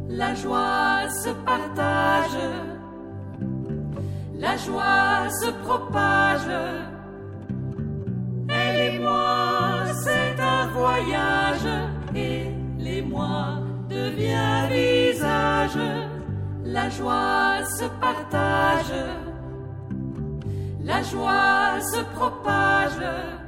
la joie se partage, la joie se propage. Elle et moi, c'est un voyage, et l'émoi devient visage. La joie se partage, la joie se propage.